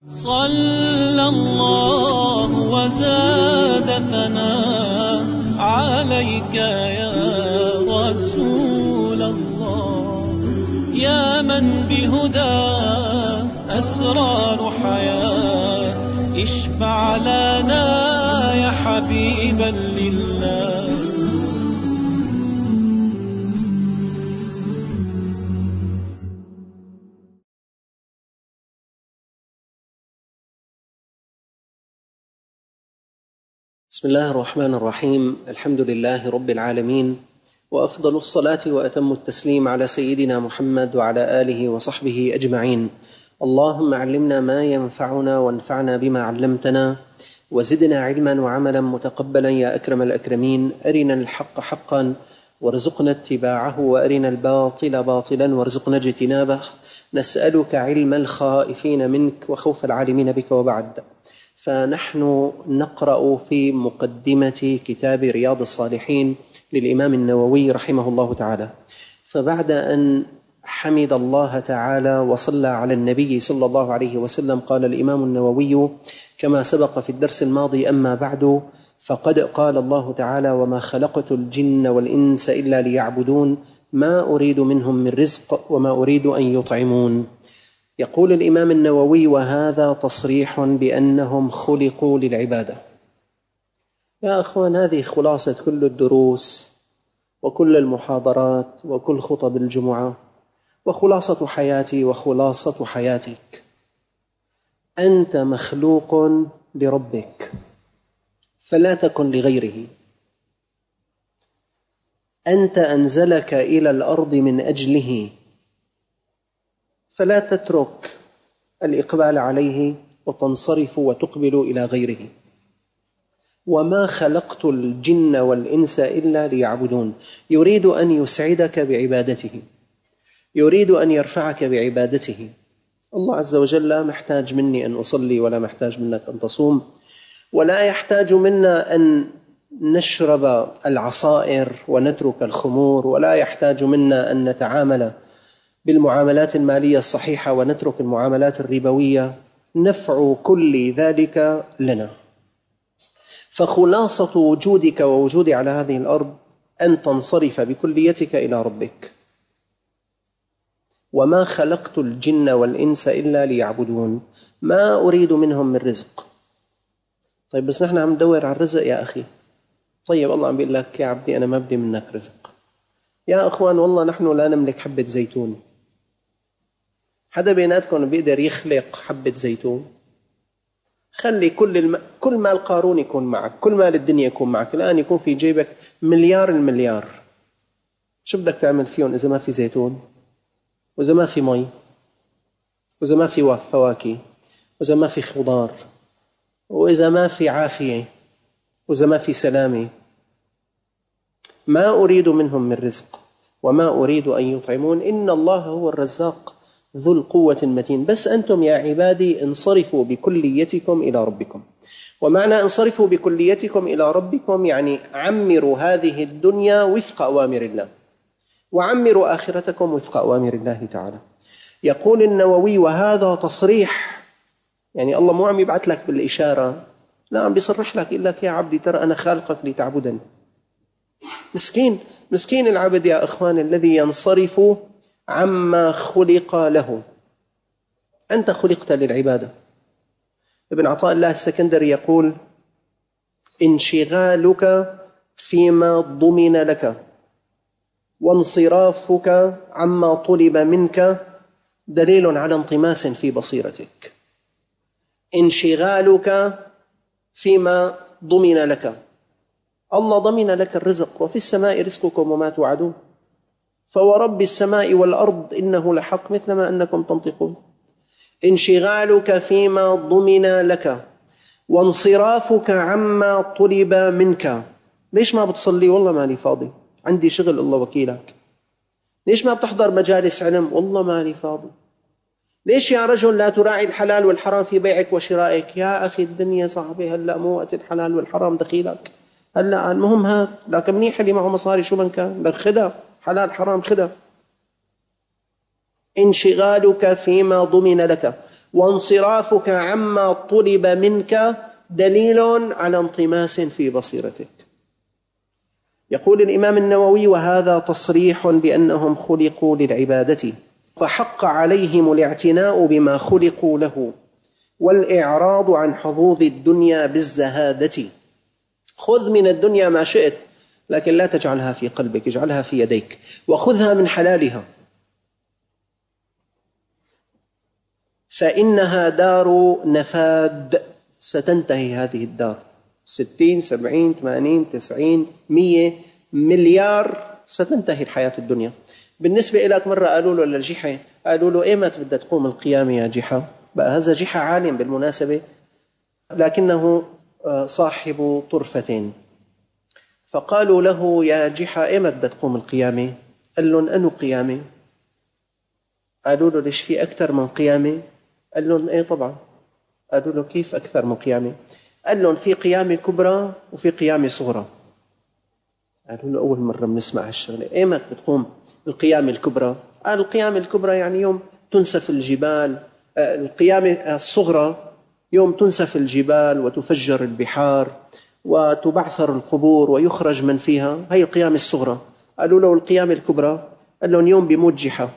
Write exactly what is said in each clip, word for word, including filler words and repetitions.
صلى الله وزاد ثناء عليك يا رسول الله، يا من بهدى أسرار حياة، اشفع لنا يا حبيبا لله. بسم الله الرحمن الرحيم. الحمد لله رب العالمين، وأفضل الصلاة وأتم التسليم على سيدنا محمد وعلى آله وصحبه أجمعين. اللهم علمنا ما ينفعنا وانفعنا بما علمتنا، وزدنا علما وعملا متقبلا يا أكرم الأكرمين. أرنا الحق حقا وارزقنا اتباعه، وأرنا الباطل باطلا وارزقنا اجتنابه. نسألك علم الخائفين منك وخوف العالمين بك. وبعد، فنحن نقرأ في مقدمة كتاب رياض الصالحين للإمام النووي رحمه الله تعالى. فبعد أن حمد الله تعالى وصلى على النبي صلى الله عليه وسلم، قال الإمام النووي كما سبق في الدرس الماضي: أما بعد، فقد قال الله تعالى: وما خلقت الجن والإنس إلا ليعبدون ما أريد منهم من رزق وما أريد أن يطعمون. يقول الإمام النووي: وهذا تصريح بأنهم خلقوا للعبادة. يا أخوان، هذه خلاصة كل الدروس وكل المحاضرات وكل خطب الجمعة، وخلاصة حياتي وخلاصة حياتك. أنت مخلوق لربك، فلا تكن لغيره. أنت أنزلك إلى الأرض من أجله، فلا تترك الإقبال عليه وتنصرف وتقبل إلى غيره. وما خلقت الجن والإنس إلا ليعبدون. يريد أن يسعدك بعبادته، يريد أن يرفعك بعبادته. الله عز وجل لا محتاج مني أن أصلي، ولا محتاج منك أن تصوم، ولا يحتاج منا أن نشرب العصائر ونترك الخمور، ولا يحتاج منا أن نتعامل بالمعاملات المالية الصحيحة ونترك المعاملات الربوية. نفع كل ذلك لنا. فخلاصة وجودك ووجودي على هذه الأرض أن تنصرف بكليتك إلى ربك. وما خلقت الجن والإنس إلا ليعبدون ما أريد منهم من رزق. طيب بس نحن عم ندور على الرزق يا أخي. طيب الله عم بيقول لك: يا عبدي أنا ما بدي منك رزق. يا أخوان، والله نحن لا نملك حبة زيتون. حدا بيناتكم بيقدر يخلق حبة زيتون؟ خلي كل الم... كل مال قارون يكون معك، كل مال الدنيا يكون معك، الآن يكون في جيبك مليار المليار. شو بدك تعمل فيهم إذا ما في زيتون، وإذا ما في مي، وإذا ما في فواكه، وإذا ما في خضار، وإذا ما في عافية، وإذا ما في سلامة؟ ما أريد منهم من رزق وما أريد أن يطعمون، إن الله هو الرزاق ذو القوة المتين. بس أنتم يا عبادي انصرفوا بكليتكم إلى ربكم. ومعنى انصرفوا بكليتكم إلى ربكم يعني عمروا هذه الدنيا وفق أوامر الله، وعمروا آخرتكم وفق أوامر الله تعالى. يقول النووي: وهذا تصريح، يعني الله مو عم يبعث لك بالإشارة، لا، عم بيصرح لك، يقول لك: يا عبدي ترى أنا خالقك لتعبدني. مسكين مسكين العبد يا إخوان الذي ينصرف عما خلق له. أنت خلقت للعبادة. ابن عطاء الله السكندري يقول: انشغالك فيما ضمن لك وانصرافك عما طلب منك دليل على انطماس في بصيرتك. انشغالك فيما ضمن لك، الله ضمن لك الرزق: وفي السماء رزقكم وما توعدون، فورب السماء والأرض إنه لحق مثل ما أنكم تنطقون. انشغالك فيما ضمن لك وانصرافك عما طلب منك. ليش ما بتصلي؟ والله مالي فاضي، عندي شغل، الله وكيلك. ليش ما بتحضر مجالس علم؟ والله مالي فاضي. ليش يا رجل لا تراعي الحلال والحرام في بيعك وشرائك؟ يا أخي الدنيا صعبة، هلأ مو وقت الحلال والحرام دخيلك. هلأ المهم هات، لكن منيح اللي معه مصاري شو من كان لك خدها، حلال حرام خدها. انشغالك فيما ضمن لك وانصرافك عما طلب منك دليل على انطماس في بصيرتك. يقول الإمام النووي: وهذا تصريح بأنهم خلقوا للعبادة، فحق عليهم الاعتناء بما خلقوا له والإعراض عن حظوظ الدنيا بالزهادة. خذ من الدنيا ما شئت، لكن لا تجعلها في قلبك، اجعلها في يديك، وخذها من حلالها، فإنها دار نفاد، ستنتهي هذه الدار. ستين سبعين ثمانين تسعين مية مليار ستنتهي الحياة الدنيا. بالنسبة إليك مرة قالوا له للجحا، قالوا له: إيمت بدها تقوم القيامة يا جحا؟ بقى هذا جحا عالم بالمناسبة، لكنه صاحب طرفتين. فقالوا له: يا جحا إيمت بدها تقوم القيامة؟ قال لهم: أنو قيامة؟ قالوا له: ليش في أكثر من قيامة؟ قال لهم: إيه طبعا. قالوا له: كيف أكثر من قيامة؟ قال لهم: في قيامة كبرى وفي قيامة صغرى. قالوا له: أول مرة بنسمع هالشغلة، إيمت بتقوم القيامة الكبرى؟ قال: القيامة الكبرى يعني يوم تنسف الجبال. القيامة الصغرى يوم تنسف الجبال وتفجر البحار وتبعثر القبور ويخرج من فيها، هي القيامة الصغرى. قالوا له: القيامة الكبرى؟ قال لهم: يوم بيموت جحا.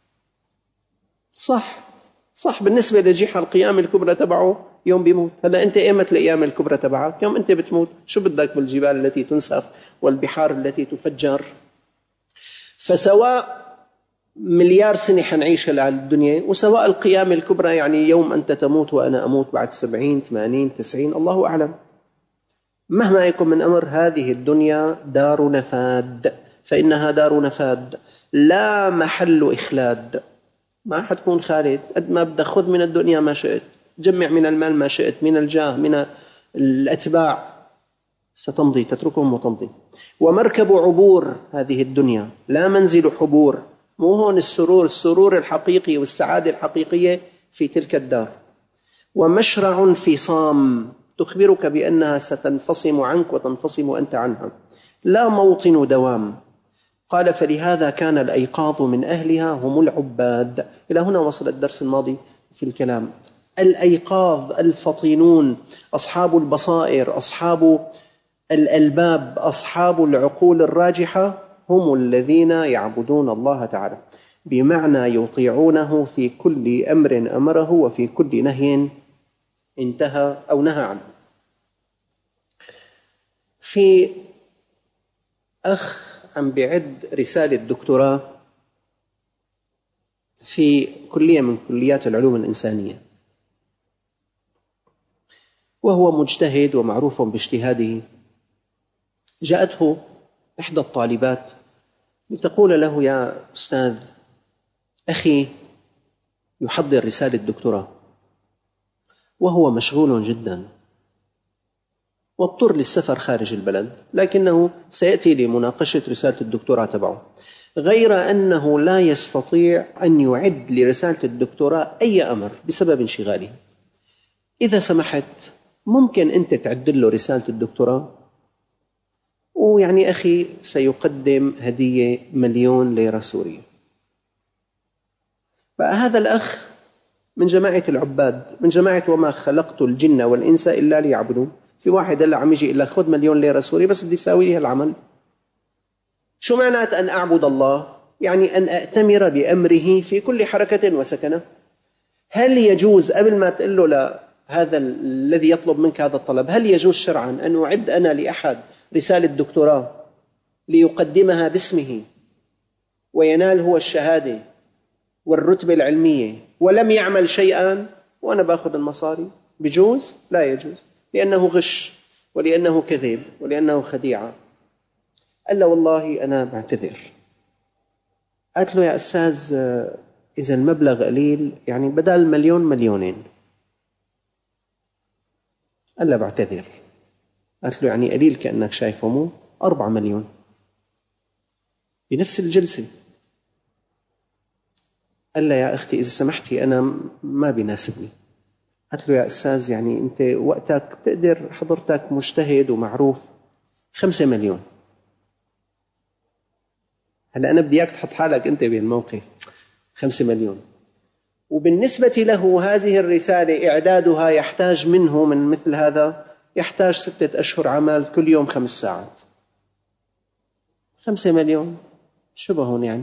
صح صح، بالنسبة لجحا القيامة الكبرى تبعه يوم بيموت. هلا أنت إيمت القيامة الكبرى تبعك؟ يوم أنت بتموت. شو بدك بالجبال التي تنسف والبحار التي تفجر؟ فسواء مليار سنة حنعيش على الدنيا، وسواء القيامة الكبرى يعني يوم أنت تموت وأنا أموت بعد سبعين ثمانين تسعين، الله أعلم. مهما يكون من أمر، هذه الدنيا دار نفاد، فإنها دار نفاد لا محل إخلاد. ما حتكون خالد. قد ما بدك خذ من الدنيا ما شئت، جمع من المال ما شئت، من الجاه، من الأتباع، ستمضي، تتركهم وتمضي. ومركب عبور هذه الدنيا، لا منزل حبور. مو هون السرور، السرور الحقيقي والسعادة الحقيقية في تلك الدار. ومشرع انفصام، تخبرك بأنها ستنفصم عنك وتنفصم أنت عنها، لا موطن دوام. قال: فلهذا كان الأيقاظ من أهلها هم العباد. إلى هنا وصل الدرس الماضي في الكلام. الأيقاظ الفطنون، أصحاب البصائر، أصحاب الألباب، أصحاب العقول الراجحة، هم الذين يعبدون الله تعالى، بمعنى يطيعونه في كل أمر أمره وفي كل نهي انتهى أو نهى عنه. في أخ عم بيعد رسالة دكتوراه في كلية من كليات العلوم الإنسانية، وهو مجتهد ومعروف باجتهاده. جاءته إحدى الطالبات لتقول له: يا أستاذ، أخي يحضر رسالة دكتوراه وهو مشغول جدا واضطر للسفر خارج البلد، لكنه سيأتي لمناقشة رسالة الدكتوراه تبعه، غير أنه لا يستطيع أن يعد لرسالة الدكتوراه أي أمر بسبب انشغاله. إذا سمحت ممكن أنت تعدل له رسالة الدكتوراه؟ ويعني أخي سيقدم هدية مليون ليرة سورية. فهذا الأخ من جماعة العباد، من جماعة وما خلقت الجن والإنس إلا ليعبدون. في واحد هلا عم يجي إلا خذ مليون ليرة سوري بس بدي يساوي لي هالعمل. شو معنات أن أعبد الله؟ يعني أن أأتمر بأمره في كل حركة وسكنة. هل يجوز قبل ما تقول له لهذا الذي يطلب منك هذا الطلب، هل يجوز شرعا أن أعد أنا لأحد رسالة دكتوراه ليقدمها باسمه وينال هو الشهادة والرتبة العلمية ولم يعمل شيئا وأنا بأخذ المصاري؟ بجوز؟ لا يجوز، لأنه غش ولأنه كذب ولأنه خديعة. قال له: والله أنا بعتذر. قالت له: يا أستاذ، إذا المبلغ قليل يعني بدل مليون مليونين. قال له: بعتذر. قالت له: يعني قليل كأنك شايفه مو أربعة مليون بنفس الجلسة. قال له: يا أختي إذا سمحتي أنا ما بيناسبني. قالت له: يا أستاذ يعني أنت وقتك تقدر، حضرتك مجتهد ومعروف، خمسة مليون. هلأ أنا بدي إياك تحط حالك أنت بهالموقف، خمسة مليون، وبالنسبة له هذه الرسالة إعدادها يحتاج منه من مثل هذا يحتاج ستة أشهر عمل، كل يوم خمس ساعات. خمسة مليون شبهون يعني.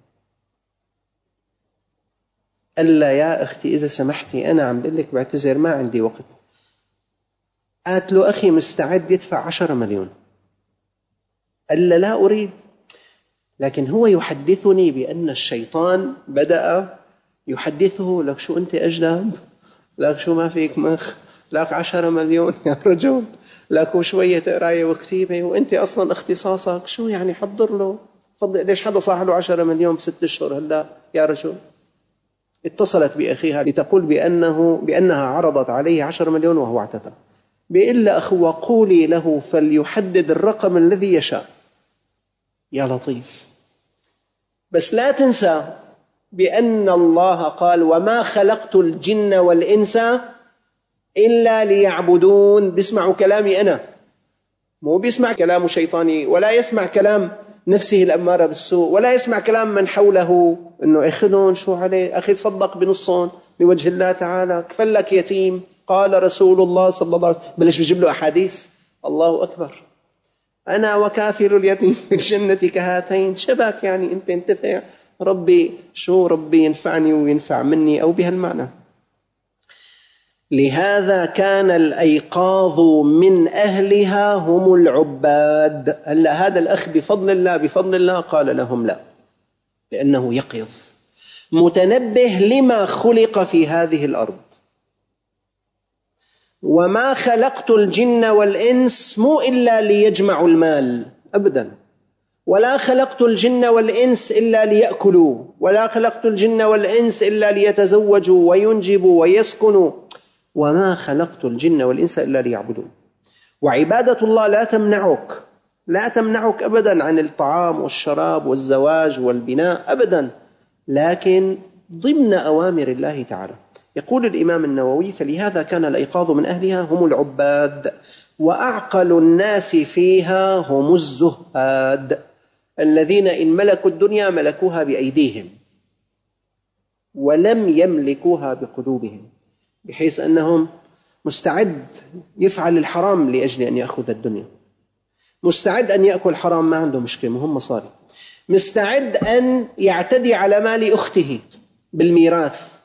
ألا يا أختي إذا سمحتي أنا عم بقول لك بعتذر ما عندي وقت. قالت له أخي مستعد يدفع عشرة مليون. ألا لا أريد، لكن هو يحدثني بأن الشيطان بدأ يحدثه لك شو أنت أجدب، لك شو ما فيك مخ، لك عشرة مليون يا رجل، لك شوية قراية وكتيبة، وأنت أصلا اختصاصك شو يعني، حضر له فضل. ليش حدا صاح له عشرة مليون بست أشهر هلا يا رجل؟ اتصلت بأخيها لتقول بأنه بأنها عرضت عليه عشرة مليون وهو اعتذر. بإلا أخوة قولي له فليحدد الرقم الذي يشاء. يا لطيف. بس لا تنسى بأن الله قال وما خلقت الجن والإنس إلا ليعبدون. بيسمعوا كلامي أنا، مو بيسمع كلام شيطاني، ولا يسمع كلام نفسه الأمارة بالسوء، ولا يسمع كلام من حوله إنه أخذون شو عليه، أخي صدق بنصهم بوجه الله تعالى، كفلك يتيم، قال رسول الله صلى الله عليه وسلم. بلش بيجيب له أحاديث. الله أكبر. أنا وكافر اليتيم في الجنة كهاتين. شبك يعني أنت انتفع، ربي شو ربي ينفعني وينفع مني أو بهالمعنى. لهذا كان الأيقاظ من أهلها هم العباد. هلا هذا الأخ بفضل الله بفضل الله قال لهم لا، لأنه يقظ متنبه لما خلق في هذه الأرض. وما خلقت الجن والإنس مو إلا ليجمعوا المال أبدا، ولا خلقت الجن والإنس إلا ليأكلوا، ولا خلقت الجن والإنس إلا ليتزوجوا وينجبوا ويسكنوا، وما خلقت الجن والإنس إلا ليعبدون. وعبادة الله لا تمنعك لا تمنعك أبدا عن الطعام والشراب والزواج والبناء أبدا، لكن ضمن أوامر الله تعالى. يقول الإمام النووي فلهذا كان الأيقاظ من أهلها هم العباد، وأعقل الناس فيها هم الزهاد الذين إن ملكوا الدنيا ملكوها بأيديهم ولم يملكوها بقلوبهم، بحيث أنهم مستعد يفعل الحرام لأجل أن يأخذ الدنيا، مستعد أن يأكل حرام ما عنده مشكلة مهم مصاري، مستعد أن يعتدي على مال أخته بالميراث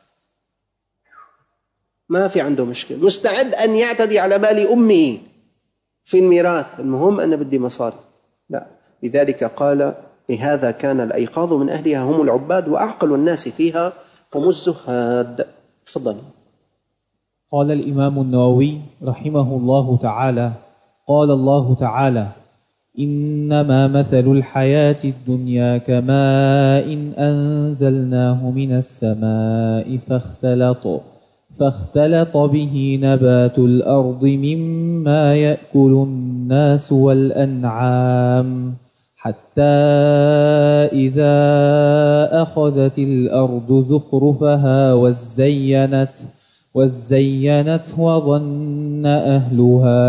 ما في عنده مشكلة، مستعد أن يعتدي على مال أمه في الميراث، المهم أنا بدي مصاري. لا، لذلك قال لهذا كان الأيقاظ من أهلها هم العباد وأعقل الناس فيها هم الزهاد. تفضل. قال الإمام النووي رحمه الله تعالى: قال الله تعالى: إنما مثل الحياة الدنيا كماء أنزلناه من السماء فاختلط فاختلط به نبات الأرض مما يأكل الناس والأنعام حتى إذا أخذت الأرض زخرفها وزينت وزينت وظن أهلها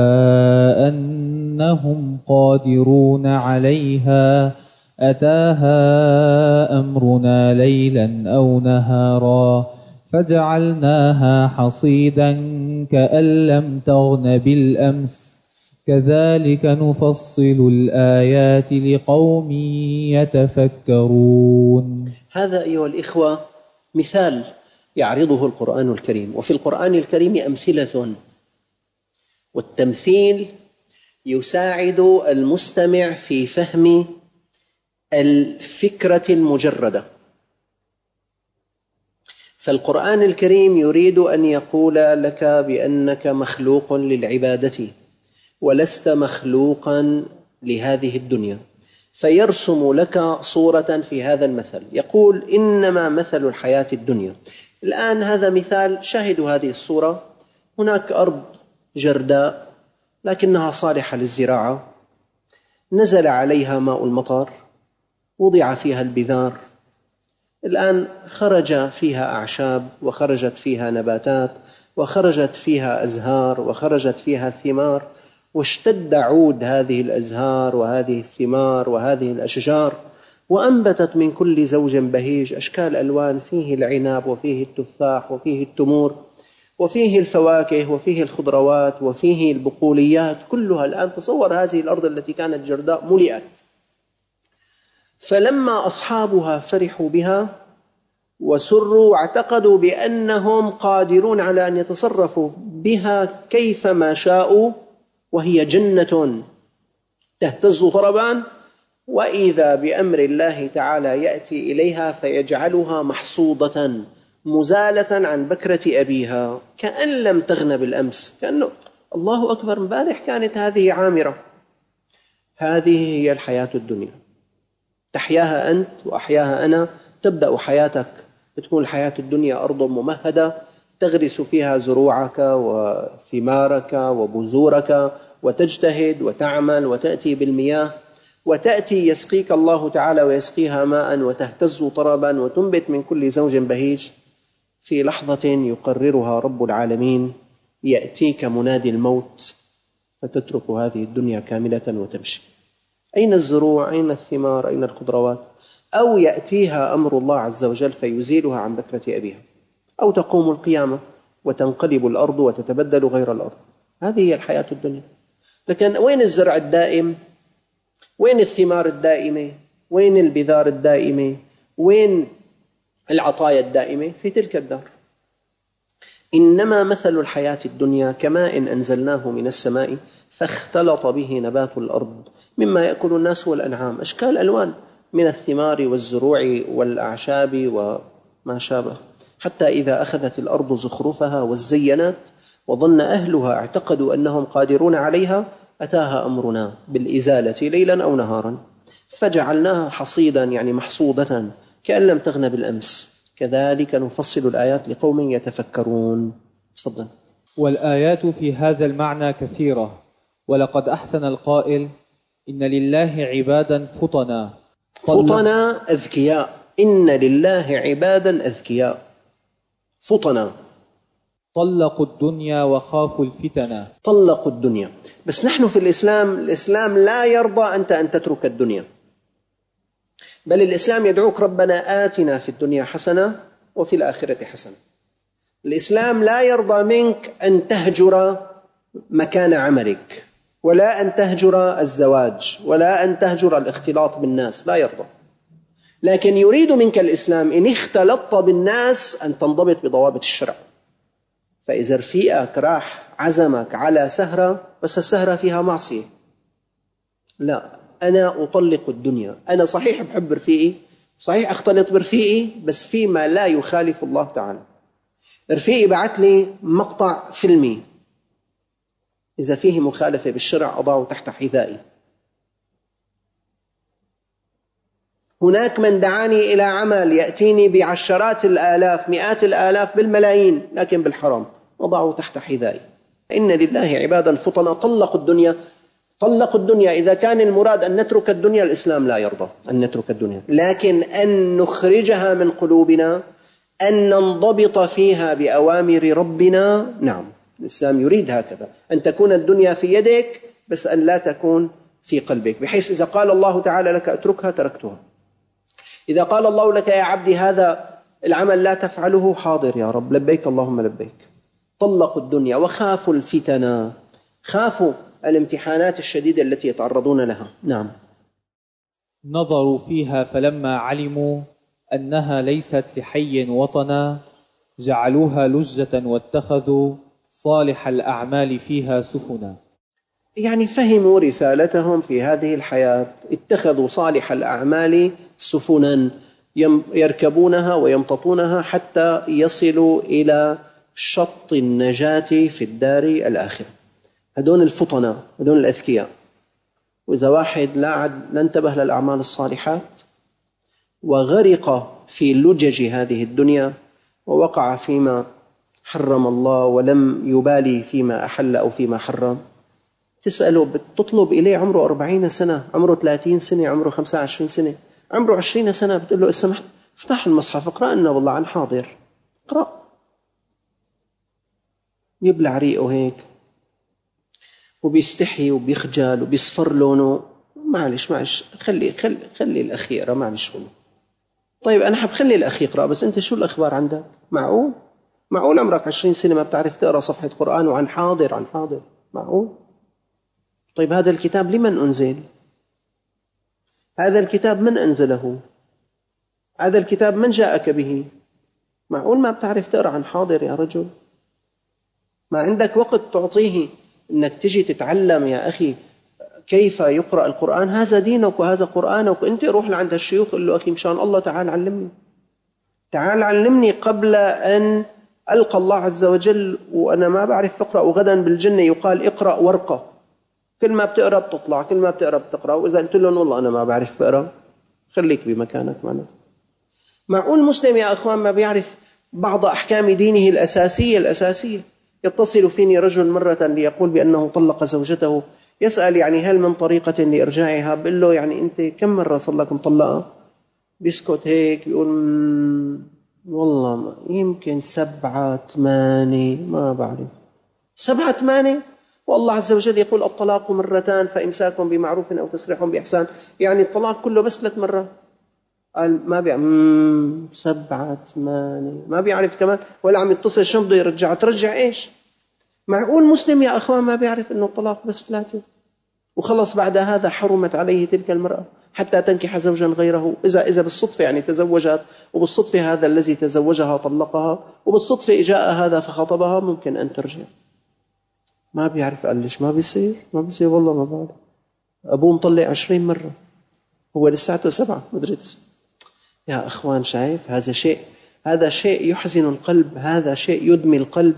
أنهم قادرون عليها أتاها أمرنا ليلا أو نهارا فجعلناها حصيدا كأن لم تغن بالأمس كذلك نفصل الآيات لقوم يتفكرون. هذا أيها الإخوة مثال يعرضه القرآن الكريم، وفي القرآن الكريم أمثلة، والتمثيل يساعد المستمع في فهم الفكرة المجردة. فالقرآن الكريم يريد أن يقول لك بأنك مخلوق للعبادة ولست مخلوقا لهذه الدنيا، فيرسم لك صورة في هذا المثل، يقول إنما مثل الحياة الدنيا. الآن هذا مثال، شاهدوا هذه الصورة، هناك أرض جرداء لكنها صالحة للزراعة، نزل عليها ماء المطر، وضع فيها البذار، الآن خرج فيها أعشاب وخرجت فيها نباتات وخرجت فيها أزهار وخرجت فيها ثمار، واشتد عود هذه الأزهار وهذه الثمار وهذه الأشجار، وأنبتت من كل زوج بهيج، أشكال ألوان، فيه العنب وفيه التفاح وفيه التمور وفيه الفواكه وفيه الخضروات وفيه البقوليات كلها. الآن تصور هذه الأرض التي كانت جرداء ملئت. فلما أصحابها فرحوا بها وسروا واعتقدوا بأنهم قادرون على أن يتصرفوا بها كيفما شاءوا، وهي جنة تهتز طربا، وإذا بأمر الله تعالى يأتي إليها فيجعلها محصودة مزالة عن بكرة أبيها كأن لم تغن بالأمس، كأنه الله أكبر امبارح كانت هذه عامرة. هذه هي الحياة الدنيا، تحياها أنت وأحياها أنا. تبدأ حياتك، بتكون الحياة الدنيا أرض ممهدة تغرس فيها زروعك وثمارك وبذورك وتجتهد وتعمل وتأتي بالمياه، وتأتي يسقيك الله تعالى ويسقيها ماء وتهتز طربا وتنبت من كل زوج بهيج. في لحظة يقررها رب العالمين يأتيك منادي الموت فتترك هذه الدنيا كاملة وتمشي. أين الزروع؟ أين الثمار؟ أين الخضروات؟ أو يأتيها أمر الله عز وجل فيزيلها عن بكرة أبيها، أو تقوم القيامة وتنقلب الأرض وتتبدل غير الأرض. هذه هي الحياة الدنيا. لكن وين الزرع الدائم؟ وين الثمار الدائمة؟ وين البذار الدائمة؟ وين العطايا الدائمة؟ في تلك الدار. إنما مثل الحياة الدنيا كماء إن أنزلناه من السماء فاختلط به نبات الأرض مما يأكل الناس والأنعام، أشكال ألوان من الثمار والزروع والأعشاب وما شابه، حتى إذا أخذت الأرض زخرفها وزينت وظن أهلها اعتقدوا أنهم قادرون عليها أتاها أمرنا بالإزالة ليلا أو نهارا فجعلناها حصيدا، يعني محصودة كأن لم تغن بالأمس. كذلك نفصل الآيات لقوم يتفكرون. تفضل. والآيات في هذا المعنى كثيرة، ولقد أحسن القائل: إن لله عبادا فطنا فطنا أذكياء. إن لله عبادا أذكياء فطنا طلقوا الدنيا وخافوا الفتنة. طلقوا الدنيا. بس نحن في الإسلام، الإسلام لا يرضى أنت أن تترك الدنيا، بل الإسلام يدعوك ربنا آتنا في الدنيا حسنة وفي الآخرة حسنة. الإسلام لا يرضى منك أن تهجر مكان عملك، ولا أن تهجر الزواج، ولا أن تهجر الاختلاط بالناس، لا يرضى. لكن يريد منك الإسلام إن اختلطت بالناس أن تنضبط بضوابط الشرع. فإذا رفيقك راح عزمك على سهرة بس السهرة فيها معصية، لا، أنا أطلق الدنيا. أنا صحيح بحب رفيقي، صحيح أختلط برفيقي، بس فيما لا يخالف الله تعالى. رفيقي بعت لي مقطع فيلمي، إذا فيه مخالفة بالشرع أضعه تحت حذائي. هناك من دعاني إلى عمل يأتيني بعشرات الآلاف، مئات الآلاف، بالملايين، لكن بالحرام، أضعه تحت حذائي. إن لله عبادا فطنا طلقوا الدنيا. طلقوا الدنيا. إذا كان المراد أن نترك الدنيا، الإسلام لا يرضى أن نترك الدنيا، لكن أن نخرجها من قلوبنا، أن ننضبط فيها بأوامر ربنا، نعم، الإسلام يريد هكذا، أن تكون الدنيا في يدك بس أن لا تكون في قلبك، بحيث إذا قال الله تعالى لك اتركها تركتها. إذا قال الله لك يا عبدي هذا العمل لا تفعله، حاضر يا رب، لبيك اللهم لبيك. طلقوا الدنيا وخافوا الفتنة، خافوا الامتحانات الشديدة التي يتعرضون لها. نعم. نظروا فيها فلما علموا أنها ليست لحي وطنا جعلوها لجة واتخذوا صالح الأعمال فيها سفنا. يعني فهموا رسالتهم في هذه الحياة، اتخذوا صالح الأعمال سفنا يركبونها ويمتطونها حتى يصلوا إلى شط النجاة في الدار الآخرة. هدون الفطنة، هدون الأذكياء. وإذا واحد لا عد لا انتبه للأعمال الصالحات وغرق في لجج هذه الدنيا ووقع فيما حرم الله ولم يبالي فيما أحل أو فيما حرم، تسأله، بتطلب إليه عمره أربعين سنة، عمره ثلاثين سنة، عمره خمسة وعشرين سنة، عمره عشرين سنة، بتقول له اسمح افتح المصحف اقرأ لنا والله عن حاضر، اقرأ. يبلع ريقه هيك وبيستحي وبيخجل وبيصفر لونه، معلش معلش خلي خلي خلي الأخ يقرأ، معلش والله. طيب أنا حبخلي الأخ يقرأ، بس أنت شو الأخبار عندك؟ معقول؟ معقول عمرك عشرين سنة ما بتعرف تقرأ صفحة قرآن وعن حاضر عن حاضر؟ معقول؟ طيب هذا الكتاب لمن أنزل؟ هذا الكتاب من أنزله؟ هذا الكتاب من جاءك به؟ معقول ما بتعرف تقرأ عن حاضر يا رجل؟ ما عندك وقت تعطيه أنك تجي تتعلم يا أخي كيف يقرأ القرآن؟ هذا دينك وهذا قرآنك. وأنت روح لعند الشيوخ قل له أخي مشان الله تعال علمني، تعال علمني قبل أن ألقى الله عز وجل وأنا ما بعرف أقرأ، وغدا بالجنة يقال اقرأ ورقة، كل ما بتقرأ بتطلع، كل ما بتقرأ بتقرأ. وإذا قلت لهم والله أنا ما بعرف أقرأ، خليك بمكانك معنا. معقول مسلم يا أخوان ما بيعرف بعض أحكام دينه الأساسية الأساسية؟ يتصل فيني رجل مرة ليقول بأنه طلق زوجته، يسأل يعني هل من طريقة لإرجاعها؟ بقول له يعني أنت كم مرة صار لك مطلقة؟ بيسكت هيك بيقول والله يمكن سبعة ثمانية ما بعرف. سبعة ثمانية؟ والله عز وجل يقول الطلاق مرتان فإمساك بمعروف أو تسريح بإحسان، يعني الطلاق كله بس ثلاث مرات. قال ما بيعرف سبعة ثمانية ما بيعرف كمان، ولا عم يتصل شو بده يرجع، ترجع إيش؟ معقول مسلم يا أخوان ما بيعرف إنه الطلاق بس ثلاثة وخلص بعد هذا حرمت عليه تلك المرأة حتى تنكح زوجا غيره؟ إذا إذا بالصدفة يعني تزوجت وبالصدفة هذا الذي تزوجها طلقها وبالصدفة جاء هذا فخطبها، ممكن أن ترجع. ما بيعرف. قال ليش ما بيصير؟ ما بيصير والله ما بعرف. أبوه مطلق عشرين مرة هو لساته سبعة مدري تسعة. يا أخوان شايف هذا شيء، هذا شيء يحزن القلب، هذا شيء يدمي القلب،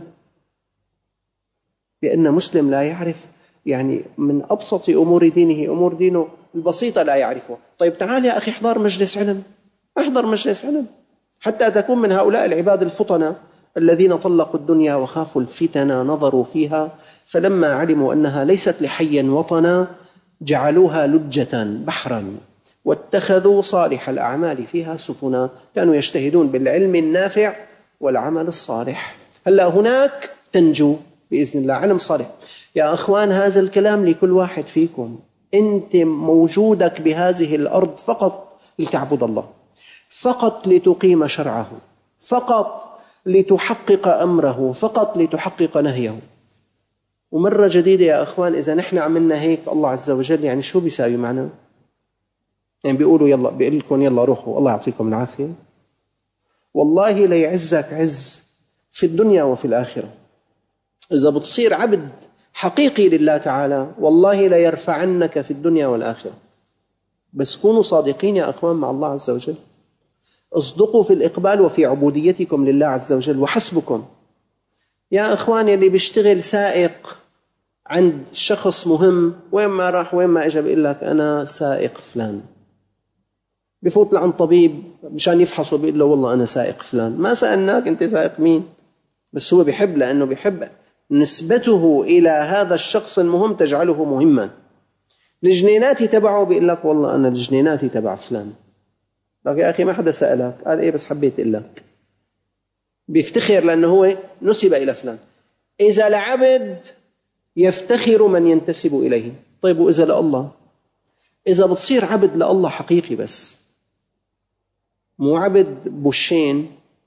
لأن مسلم لا يعرف يعني من أبسط أمور دينه، أمور دينه البسيطة لا يعرفها. طيب تعال يا أخي احضر مجلس علم، احضر مجلس علم حتى تكون من هؤلاء العباد الفطنة الذين طلقوا الدنيا وخافوا الفتن نظروا فيها فلما علموا أنها ليست لحي وطنا جعلوها لجة بحرا واتخذوا صالح الأعمال فيها سفنا. كانوا يجتهدون بالعلم النافع والعمل الصالح. هلا هناك تنجو بإذن الله، علم صالح. يا أخوان هذا الكلام لكل واحد فيكم. أنت موجودك بهذه الأرض فقط لتعبد الله، فقط لتقيم شرعه، فقط لتحقق أمره، فقط لتحقق نهيه. ومرة جديدة يا أخوان إذا نحن عملنا هيك الله عز وجل يعني شو بيساوي معنا؟ يعني بيقولوا يلا، بيقول لكم يلا روحوا الله يعطيكم العافية. والله ليعزك عز في الدنيا وفي الآخرة. إذا بتصير عبد حقيقي لله تعالى والله ليرفعنك في الدنيا والآخرة. بس كونوا صادقين يا أخوان مع الله عز وجل، اصدقوا في الإقبال وفي عبوديتكم لله عز وجل وحسبكم. يا أخوان اللي بيشتغل سائق عند شخص مهم وين ما راح وين ما اجى بيقول لك أنا سائق فلان، بفوت لعند طبيب مشان يفحصه بيقول له والله أنا سائق فلان. ما سألناك أنت سائق مين، بس هو بيحب، لأنه بيحب نسبته إلى هذا الشخص المهم تجعله مهما. الجنيناتي تبعه بيقول لك والله أنا الجنيناتي تبع فلان. لك يا أخي ما حدا سألك، قال إيه بس حبيت أقول لك. بيفتخر لأنه هو نسب إلى فلان. إذا لعبد يفتخر من ينتسب إليه. طيب وإذا لله؟ إذا بتصير عبد لله حقيقي بس مو عبد بوشين،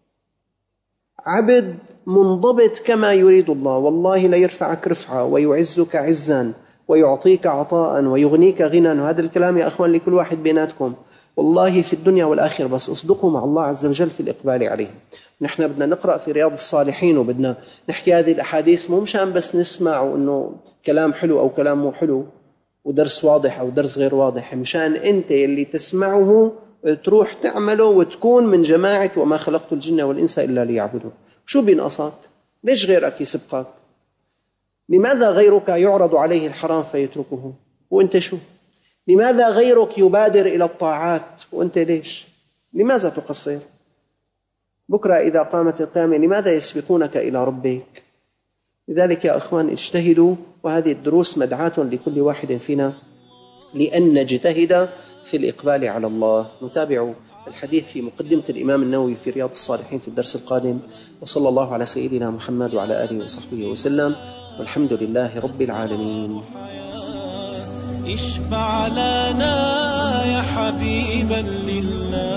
عبد منضبط كما يريد الله، والله لا يرفعك رفعة ويعزك عزا ويعطيك عطاء ويغنيك غنى. وهذا الكلام يا أخوان لكل واحد بيناتكم والله في الدنيا والآخرة. بس اصدقوا مع الله عز وجل في الإقبال عليه. نحن بدنا نقرأ في رياض الصالحين وبدنا نحكي هذه الأحاديث مو مشان بس نسمع وإنه كلام حلو أو كلام مو حلو ودرس واضح أو درس غير واضح، مشان أنت اللي تسمعه تروح تعمله وتكون من جماعة وما خلقت الجن والإنس إلا ليعبدون. شو بينقصك؟ ليش غيرك يسبقك؟ لماذا غيرك يعرض عليه الحرام فيتركه وأنت شو؟ لماذا غيرك يبادر إلى الطاعات وأنت ليش؟ لماذا تقصر؟ بكرة إذا قامت القيامة لماذا يسبقونك إلى ربك؟ لذلك يا أخوان اجتهدوا، وهذه الدروس مدعاة لكل واحد فينا لأن نجتهد في الإقبال على الله. نتابع الحديث في مقدمة الإمام النووي في رياض الصالحين في الدرس القادم. وصلى الله على سيدنا محمد وعلى آله وصحبه وسلم، والحمد لله رب العالمين. اشفع لنا يا حبيبا لله.